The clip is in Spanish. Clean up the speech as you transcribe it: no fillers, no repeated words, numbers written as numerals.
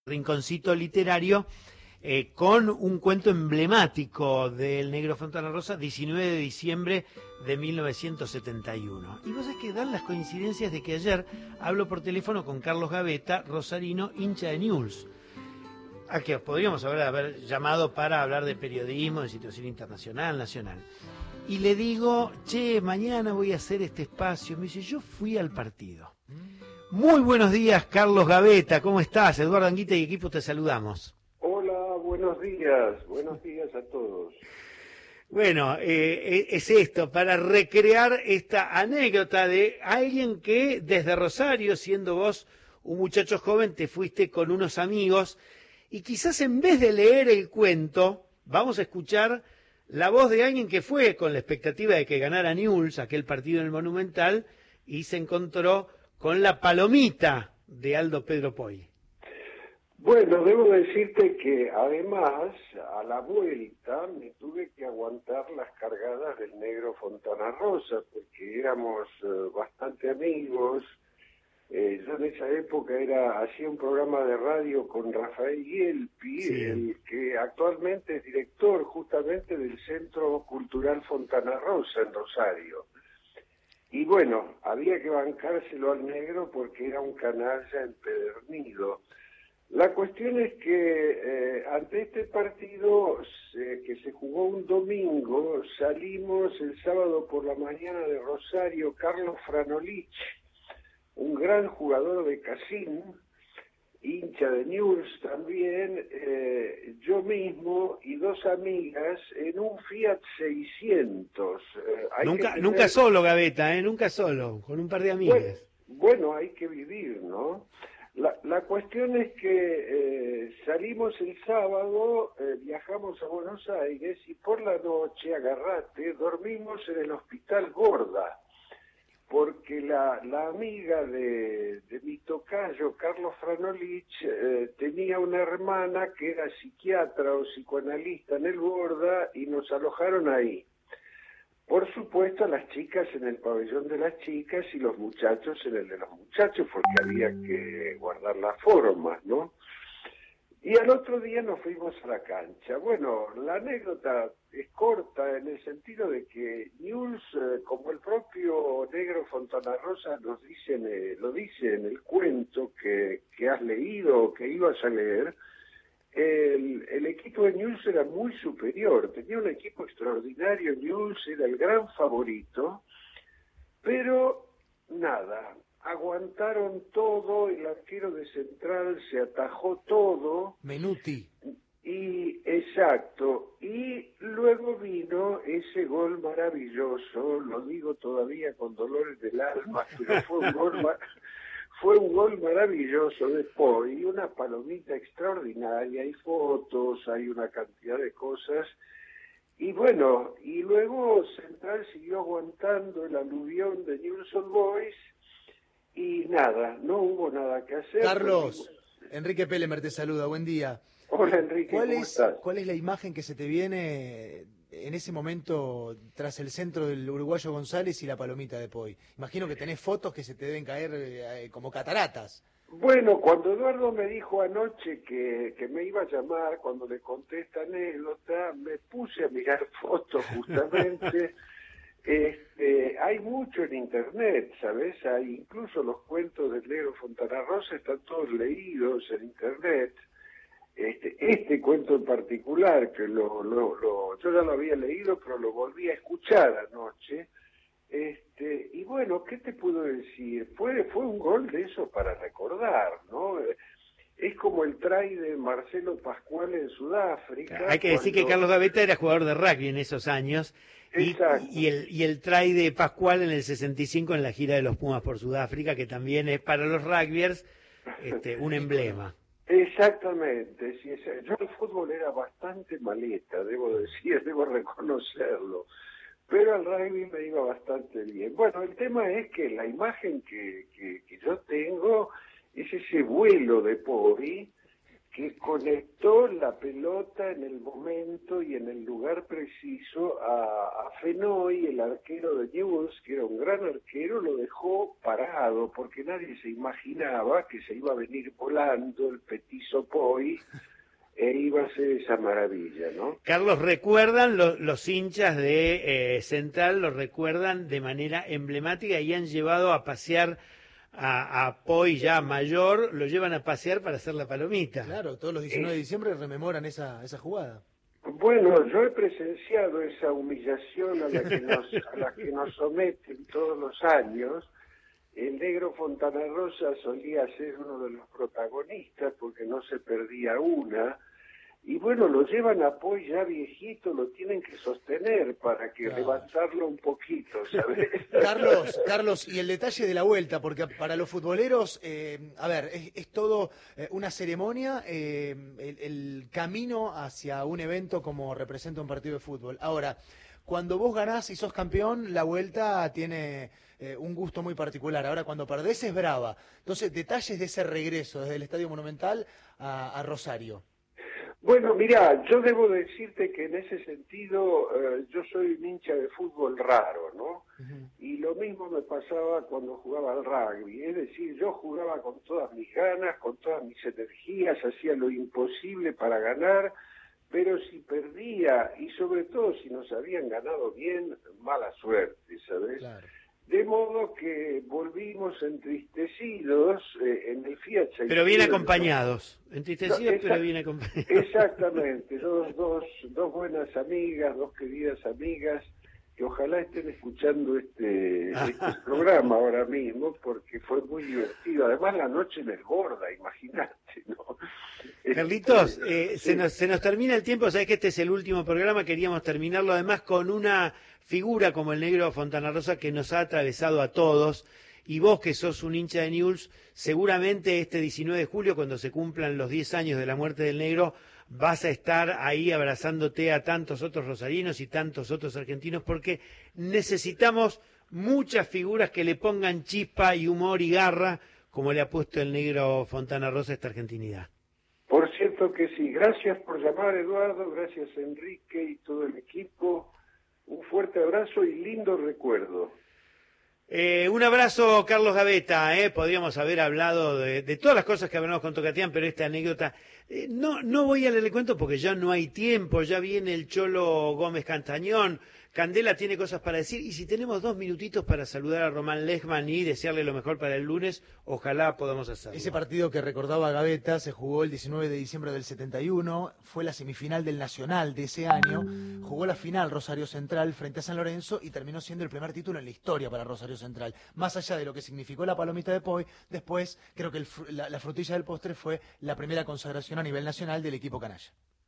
rinconcito literario con un cuento emblemático del Negro Fontana Rosa, 19 de diciembre de 1971. Y vos sabés que dan las coincidencias de que ayer hablo por teléfono con Carlos Gaveta, rosarino, hincha de Newell's, a que podríamos haber llamado para hablar de periodismo, de situación internacional, nacional. Y le digo, che, mañana voy a hacer este espacio. Me dice, yo fui al partido. Muy buenos días, Carlos Gaveta, ¿cómo estás? Eduardo Anguita y equipo, te saludamos. Hola, buenos días a todos. Bueno, es esto, para recrear esta anécdota de alguien que desde Rosario, siendo vos un muchacho joven, te fuiste con unos amigos y quizás en vez de leer el cuento, vamos a escuchar la voz de alguien que fue con la expectativa de que ganara Newell's, aquel partido en el Monumental, y se encontró con la palomita de Aldo Pedro Poy. Bueno, debo decirte que además, a la vuelta, me tuve que aguantar las cargadas del Negro Fontana Rosa, porque éramos bastante amigos. Yo en esa época hacía un programa de radio con Rafael Yelpi, sí, el que actualmente es director justamente del Centro Cultural Fontana Rosa en Rosario. Y bueno, había que bancárselo al Negro porque era un canalla empedernido. La cuestión es que ante este partido que se jugó un domingo, salimos el sábado por la mañana de Rosario, Carlos Franolich, un gran jugador de Casín, hincha de Newell's también, yo mismo y dos amigas en un Fiat 600. Nunca solo, Gaveta, nunca solo, con un par de amigas. Bueno, hay que vivir, ¿no? La cuestión es que salimos el sábado, viajamos a Buenos Aires y por la noche, agarrate, dormimos en el Hospital Borda, porque la amiga de mi tocayo, Carlos Franolich, tenía una hermana que era psiquiatra o psicoanalista en el Borda y nos alojaron ahí. Por supuesto, las chicas en el pabellón de las chicas y los muchachos en el de los muchachos, porque había que guardar las formas, ¿no? Y al otro día nos fuimos a la cancha. Bueno, la anécdota es corta en el sentido de que Newell's, como el propio Negro Fontana Rosa lo dice en el cuento que has leído o que ibas a leer, el equipo de Newell's era muy superior, tenía un equipo extraordinario, Newell's era el gran favorito, pero nada, aguantaron todo, el arquero de Central se atajó todo. Menuti. Y exacto, y luego vino ese gol maravilloso, lo digo todavía con dolores del alma, pero fue un gol maravilloso de Poy, una palomita extraordinaria, hay fotos, hay una cantidad de cosas, y bueno, y luego Central siguió aguantando el aluvión de Newell's Old Boys, y nada, no hubo nada que hacer. Carlos, Enrique Pelemer te saluda, buen día. Hola Enrique, ¿cómo estás? ¿Cuál es la imagen que se te viene en ese momento tras el centro del uruguayo González y la palomita de Poy? Imagino que tenés fotos que se te deben caer como cataratas. Bueno, cuando Eduardo me dijo anoche que me iba a llamar, cuando le conté esta anécdota, me puse a mirar fotos justamente. Hay mucho en internet, ¿sabes? Hay incluso los cuentos del Negro Fontana Rosa, están todos leídos en internet. Este cuento en particular, que yo ya lo había leído, pero lo volví a escuchar anoche, y bueno, ¿qué te puedo decir? Fue un gol de eso para recordar, ¿no? Es como el try de Marcelo Pascual en Sudáfrica. Hay que decir que Carlos Gaveta era jugador de rugby en esos años, y el try de Pascual en el 65 en la gira de los Pumas por Sudáfrica, que también es para los rugbyers un emblema. Exactamente, sí, yo el fútbol era bastante maleta, debo reconocerlo, pero al rugby me iba bastante bien. Bueno, el tema es que la imagen que yo tengo es ese vuelo de Poy que conectó la pelota en el momento y en el lugar preciso a Fenoy, el arquero de Newell's, que era un gran arquero, lo dejó parado, porque nadie se imaginaba que se iba a venir volando el petizo Poi e iba a ser esa maravilla, ¿no? Carlos, recuerdan los hinchas de Central, lo recuerdan de manera emblemática y han llevado a pasear a Poi ya mayor, lo llevan a pasear para hacer la palomita. Claro, todos los 19 de diciembre rememoran esa jugada. Bueno, yo he presenciado esa humillación a la que nos someten todos los años. El negro Fontana Rosa solía ser uno de los protagonistas porque no se perdía una. Y bueno, lo llevan a Poi ya viejito, lo tienen que sostener para que levantarlo un poquito, ¿sabes? Carlos, y el detalle de la vuelta, porque para los futboleros, a ver, es todo una ceremonia, el camino hacia un evento como representa un partido de fútbol. Ahora, cuando vos ganás y sos campeón, la vuelta tiene un gusto muy particular. Ahora, cuando perdés es brava. Entonces, detalles de ese regreso desde el Estadio Monumental a Rosario. Bueno, mira, yo debo decirte que en ese sentido yo soy un hincha de fútbol raro, ¿no? Y lo mismo me pasaba cuando jugaba al rugby, es decir, yo jugaba con todas mis ganas, con todas mis energías, hacía lo imposible para ganar, pero si perdía, y sobre todo si nos habían ganado bien, mala suerte, ¿sabes? Claro. De modo que volvimos entristecidos en el Fiat 600. Pero bien acompañados, entristecidos pero bien acompañados. Exactamente, dos buenas amigas, dos queridas amigas, que ojalá estén escuchando este programa ahora mismo, porque fue muy divertido. Además la noche me gorda, imagínate, ¿no? Carlitos, se nos termina el tiempo, sabés que este es el último programa, queríamos terminarlo además con una figura como el negro Fontana Rosa que nos ha atravesado a todos, y vos que sos un hincha de Newell's, seguramente este 19 de julio, cuando se cumplan los 10 años de la muerte del negro, vas a estar ahí abrazándote a tantos otros rosarinos y tantos otros argentinos, porque necesitamos muchas figuras que le pongan chispa y humor y garra, como le ha puesto el negro Fontana Rosa a esta argentinidad. Por cierto que sí. Gracias por llamar, Eduardo, gracias Enrique y todo el equipo. Un fuerte abrazo y lindo recuerdo. Un abrazo, Carlos Gavetta. Podríamos haber hablado de todas las cosas que hablamos con Tocatián, pero esta anécdota no voy a leerle cuento porque ya no hay tiempo. Ya viene el Cholo Gómez Castañón. Candela tiene cosas para decir, y si tenemos 2 minutitos para saludar a Román Lechman y desearle lo mejor para el lunes, ojalá podamos hacerlo. Ese partido que recordaba Gavetta se jugó el 19 de diciembre del 71, fue la semifinal del Nacional de ese año, jugó la final Rosario Central frente a San Lorenzo y terminó siendo el primer título en la historia para Rosario Central. Más allá de lo que significó la palomita de Poi, después creo que la frutilla del postre fue la primera consagración a nivel nacional del equipo canalla.